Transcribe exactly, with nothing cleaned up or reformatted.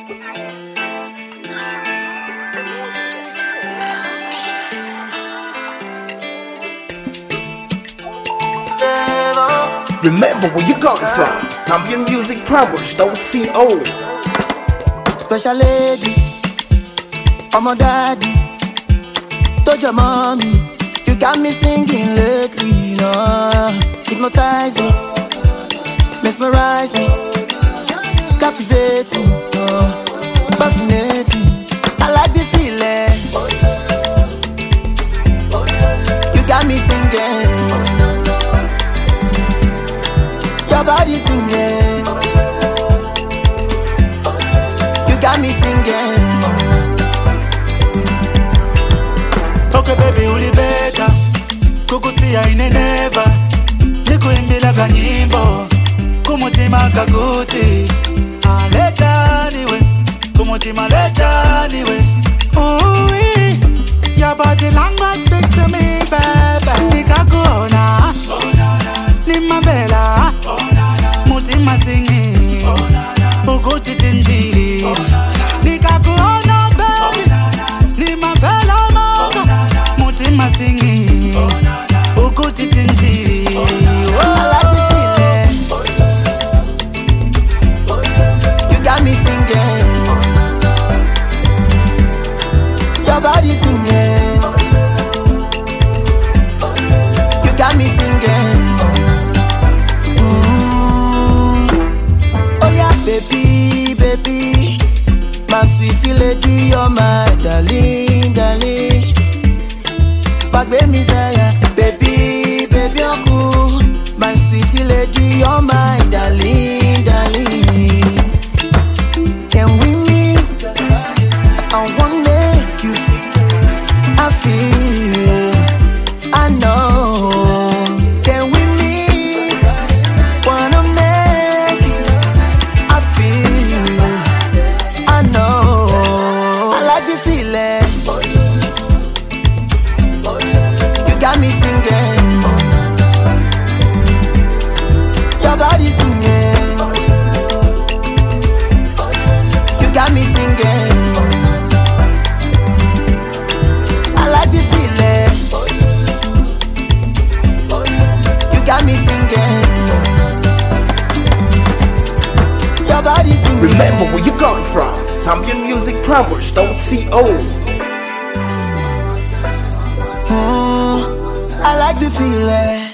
Remember where you got from. Zambian Music Powers dot co. Special lady, I'm a daddy. Told your mommy, you got me singing lately. No, hypnotize me, mesmerize me, captivating, no, fascinating. I like the feeling. You got me singing. Your body singing, you got me singing. Okay baby ulibeta, kukusia ineneva, nikuimbila kanyimbo, kumutima kakuti. Ah, leta niwe, kumutima leta niwe. Ooh, your body language speaks to me, baby. Nikakuona, nimabela. Mutima singi, uguti tinjili. Nikakuona baby, nimafela moka. Mutima singi, uguti tinjili. I like the feeling. You got me singing. Your body singing. You got me singing. Baby, baby, my sweetie lady, you're my darling, darling. Back baby, me say, baby, baby, I'm cool. My sweetie lady, you're my darling, darling. Can we meet? I wanna make you feel, I feel, I know. Can we meet? Wanna make you, I feel, I know. I like the feeling. You got me singing. Your body singing. You got me singing. I like the feeling. You got me singing. Your body singing. Remember where you got from. Zambian Music Powers dot co. Mm, I like the feeling.